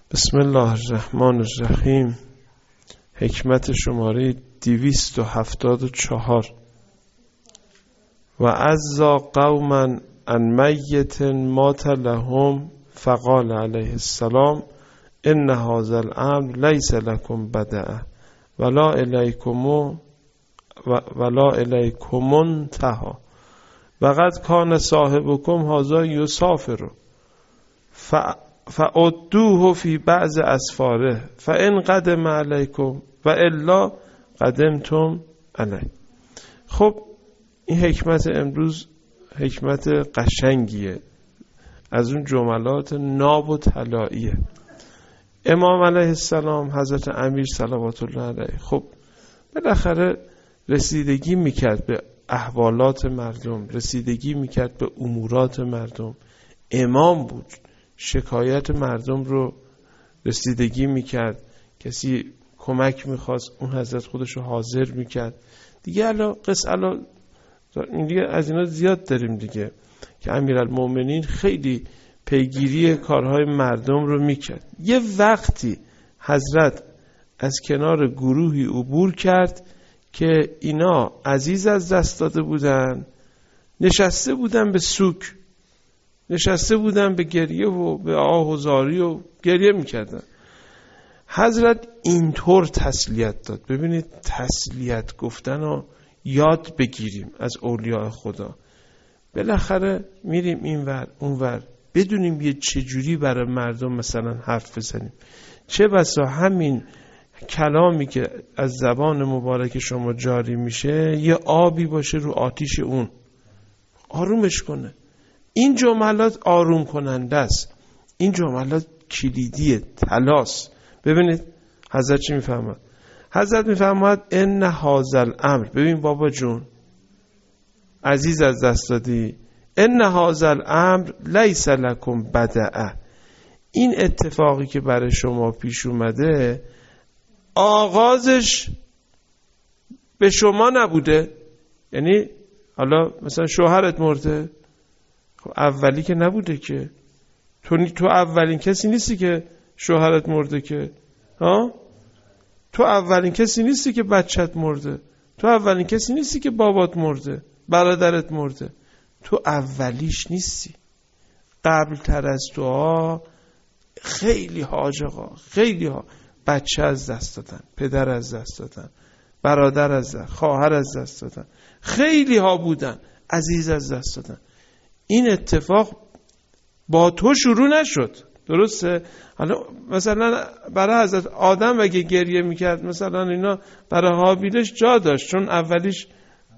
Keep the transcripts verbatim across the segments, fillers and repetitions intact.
بسم الله الرحمن الرحیم. حکمت شماره دویست و هفتاد و چهار. و عزا قوما عن میت مات لهم فقال علیه السلام ان هذا الامر لیس لکم بدعه ولا الیکم ولا الیکم انتهى وقد کان صاحبکم هذا یسافر فعدوه فی بعض اسفاره فان قدم علیکم و الا قدمتم علی. خب این حکمت امروز حکمت قشنگیه، از اون جملات ناب و طلاییه. امام علیه السلام، حضرت امیر صلوات الله علیه، خب بالاخره رسیدگی میکرد به احوالات مردم، رسیدگی میکرد به امورات مردم. امام بود، شکایت مردم رو رسیدگی میکرد. کسی کمک میخواست، اون حضرت خودش رو حاضر میکرد. دیگه الان قصه الان این دیگه از اینا زیاد داریم دیگه، که امیرالمومنین خیلی پیگیری کارهای مردم رو میکرد. یه وقتی حضرت از کنار گروهی عبور کرد که اینا عزیز از دست داده بودن، نشسته بودن به سوک، نشسته بودن به گریه و به آه و زاری و گریه میکردن. حضرت اینطور تسلیت داد. ببینید تسلیت گفتن رو یاد بگیریم از اولیاء خدا. بالاخره میریم این ور اون ور، بدونیم یه چجوری برای مردم مثلا حرف بزنیم. چه بسا همین کلامی که از زبان مبارک شما جاری میشه یه آبی باشه رو آتیش اون، آرومش کنه. این جملات آروم کننده است، این جملات کلیدیه، طلاست. ببینید حضرت چی میفهمد؟ حضرت میفهمد ان هذا الامر، ببین بابا جون عزیز از دست دادی، ان هذا الامر لیس لکم بدعه، این اتفاقی که برای شما پیش اومده آغازش به شما نبوده. یعنی حالا مثلا شوهرت مرده، خب اولی که نبوده که، تو تو اولین کسی نیستی که شوهرت مرده که، ها؟ تو اولین کسی نیستی که بچت مرده، تو اولین کسی نیستی که بابات مرده، برادرت مرده، تو اولیش نیستی. قبل تر از تو ها خیلی ها آقا، خیلی ها بچه از دست دادن، پدر از دست دادن، برادر از دست، خواهر از دست دادن، خیلی ها بودن عزیز از دست دادن. این اتفاق با تو شروع نشد، درسته؟ حالا مثلا برای حضرت آدم اگه گریه میکرد مثلا اینا، برای هابیلش جا داشت چون اولیش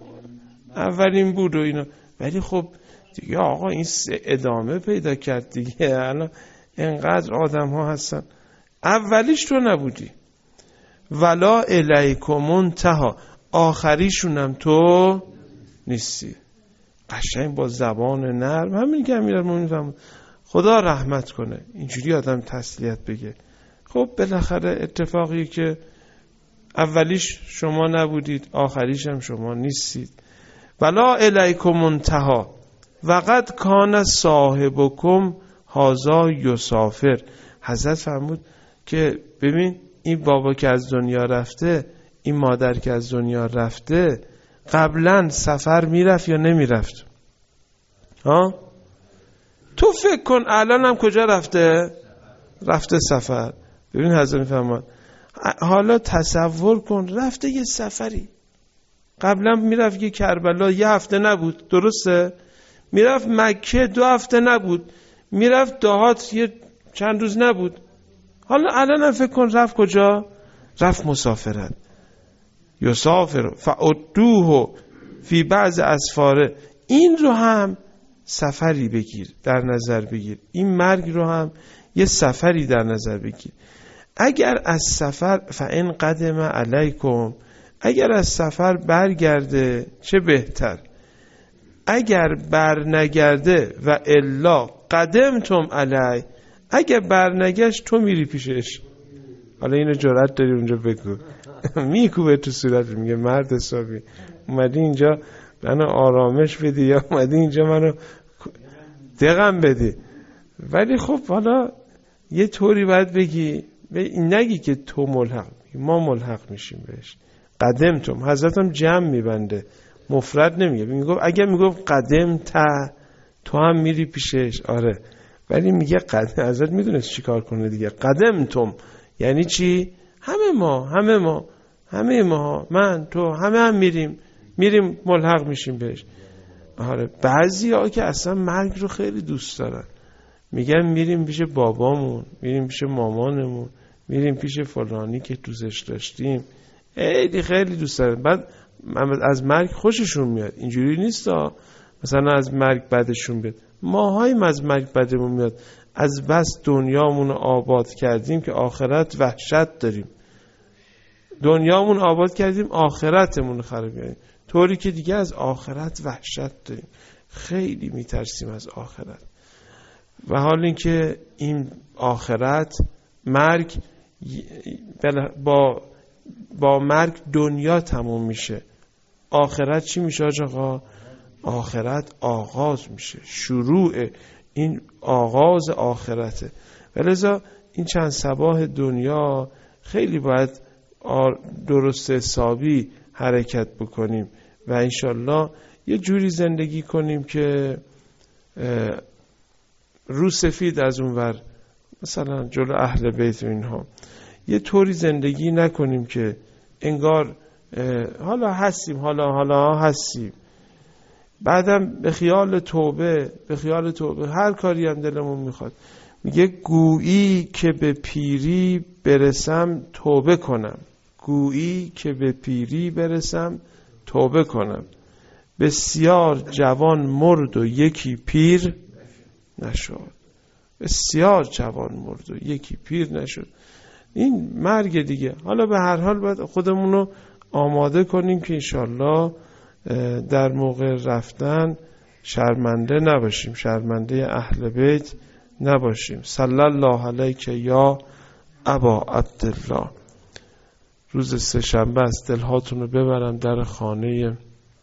اولین بود و اینا، ولی خب دیگه آقا این ادامه پیدا کرد دیگه. الان اینقدر آدم ها هستن، اولیش تو نبودی. ولا الیکم انتهى، آخریشونم تو نیستی. قشنگ با زبان نرم، همین که امیرالمومنین فرمود خدا رحمت کنه، اینجوری آدم تسلیت بگه. خب بالاخره اتفاقی که اولیش شما نبودید، آخریش هم شما نیستید. ولا الیکم انتهى وقد کان صاحبکم هذا یسافر. حضرت فرمود که ببین این بابا که از دنیا رفته، این مادر که از دنیا رفته، قبلا سفر میرفت یا نمیرفت؟ ها؟ تو فکر کن الان هم کجا رفته؟ رفته سفر. ببین حضرت میفرماد حالا تصور کن رفته یه سفری، قبلا میرفت یه کربلا یه هفته نبود، درسته؟ میرفت مکه دو هفته نبود، میرفت دهات یه چند روز نبود. حالا الان هم فکر کن رفت کجا؟ رفت مسافرت. یسافر فعدوه فی بعض اسفاره. این رو هم سفری بگیر، در نظر بگیر. این مرگ رو هم یه سفری در نظر بگیر. اگر از سفر فان قدم علیکم، اگر از سفر برگرده چه بهتر، اگر بر نگرده و الا قدمتم علی، اگر بر نگشت تو میری پیشش. حالا اینو جرأت داری اونجا بگو. میکوبه تو صورت، میگه مرد حسابی اومدی اینجا منو آرامش بدی یا اومدی اینجا منو دقم بدی. ولی خب حالا یه طوری باید بگی، نگی که تو ملحق، ما ملحق میشیم بهش. قدمتم، حضرت هم جمع میبنده، مفرد نمیگه. میگفت اگه میگفت قدم تا، تو هم میری پیشش، آره، ولی میگه قدم. حضرت میدونست چی کار کنه دیگه. قدمتم یعنی چی؟ همه ما همه ما همه ما من تو همه هم میریم میریم ملحق میشیم بهش. آره، بعضی ها که اصلا مرگ رو خیلی دوست دارن، میگن میریم پیش بابامون، میریم پیش مامانمون، میریم پیش فلانی که دوستش داشتیم، خیلی خیلی دوست دارن. بعد از مرگ خوششون میاد. اینجوری نیست ها مثلا از مرگ بدشون بیاد. ماهاییم از مرگ بدمون میاد. از بس دنیامون آباد کردیم که آخرت وحشت داریم. دنیامون آباد کردیم، آخرتمون خراب کردیم، طوری که دیگه از آخرت وحشت داریم، خیلی میترسیم از آخرت. و حال این که این آخرت، مرگ با با مرگ دنیا تموم میشه. آخرت چی میشه آقا؟ آخرت آغاز میشه، شروع این آغاز آخرته. ولذا این چند صباح دنیا خیلی باید درست حسابی حرکت بکنیم و انشالله یه جوری زندگی کنیم که رو سفید از اون ور، مثلا جلو اهل بیت و اینها، یه طوری زندگی نکنیم که انگار حالا هستیم حالا حالا هستیم، بعدم به خیال توبه به خیال توبه هر کاری هم دلمون میخواد. میگه گویی که به پیری برسم توبه کنم، گویی که به پیری برسم توبه کنم. بسیار جوان مرد و یکی پیر نشد. بسیار جوان مرد و یکی پیر نشد. این مرگ دیگه. حالا به هر حال باید خودمون رو آماده کنیم که انشالله در موقع رفتن شرمنده نباشیم، شرمنده اهل بیت نباشیم. صلی الله علیک یا ابا عبدالله. روز سه شنبه است، دلهاتون رو ببرم در خانه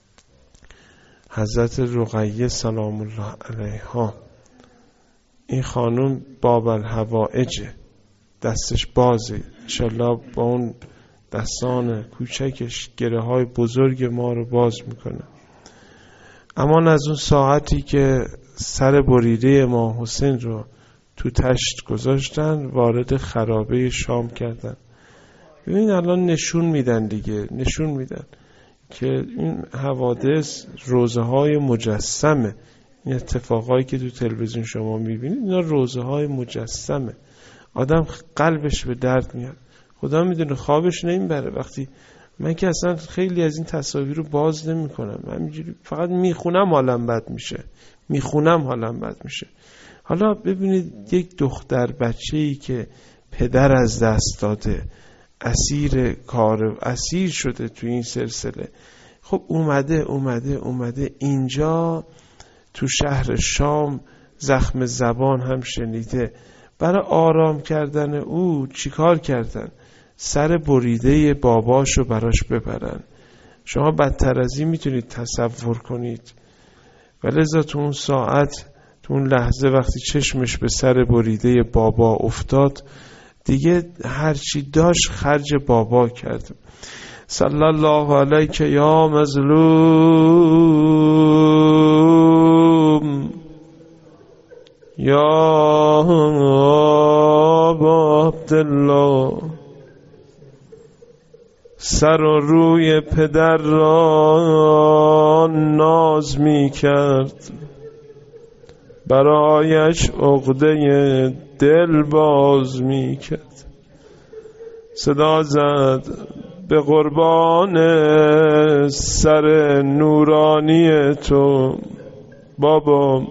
حضرت رقیه سلام الله علیها. این خانم باب الحوائجه، دستش بازه، انشالله با اون دستان کوچکش گره های بزرگ ما رو باز میکنه. اما از اون ساعتی که سر بریده امام حسین رو تو تشت گذاشتن، وارد خرابه شام کردن. ببین الان نشون میدن دیگه، نشون میدن که این حوادث روزه های مجسمه. این اتفاقایی که تو تلویزیون شما میبینید اینا روزه های مجسمه. آدم قلبش به درد میاد، خدا میدونه خوابش نمیبره. وقتی من که اصلا خیلی از این تصاویر رو باز نمی کنم، من همینجوری فقط میخونم حالم بد میشه، میخونم حالم بد میشه. حالا ببینید یک دختر بچه‌ای که پدر از دست داده، اسیر کار، اسیر شده تو این سلسله، خب اومده اومده اومده اینجا تو شهر شام، زخم زبان هم شنیده. برای آرام کردن او چیکار کردن؟ سر بریده باباشو براش ببرن. شما بدتر از این میتونید تصور کنید؟ ولذا تو اون ساعت، تو اون لحظه وقتی چشمش به سر بریده بابا افتاد، دیگه هرچی داشت خرج بابا کرد. صلی الله علیک یا مظلوم یا ابا عبدالله. سر و روی پدر را ناز می کرد، برایش عقده دل باز می کرد. صدا زد به قربان سر نورانی تو بابا،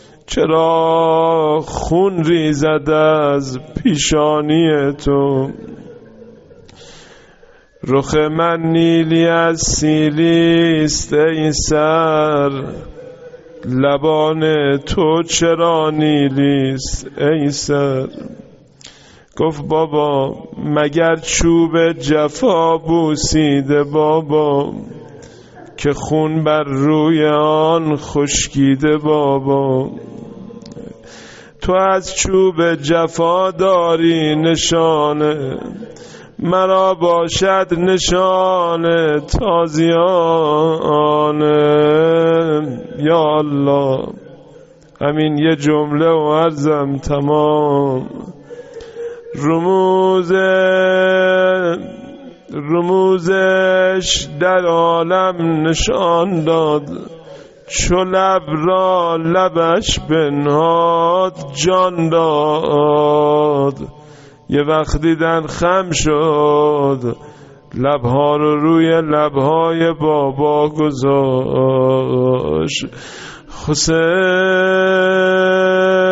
چرا خون ریزد از پیشانی تو؟ رخ من نیلی از سیلیست ای سر، لبان تو چرا نیلیست ای سر؟ گفت بابا مگر چوب جفا بوسیده بابا، که خون بر روی آن خشکیده بابا؟ تو از چوب جفا داری نشانه، مرا باشد نشانه تازیانه. یا الله همین یه جمله و عرضم تمام. رموز رموزش در عالم نشان داد، چو لب را لبش بنهاد جان داد. یه وقت دیدن خم شد، لبها رو روی لبهای بابا گذاشت. حسین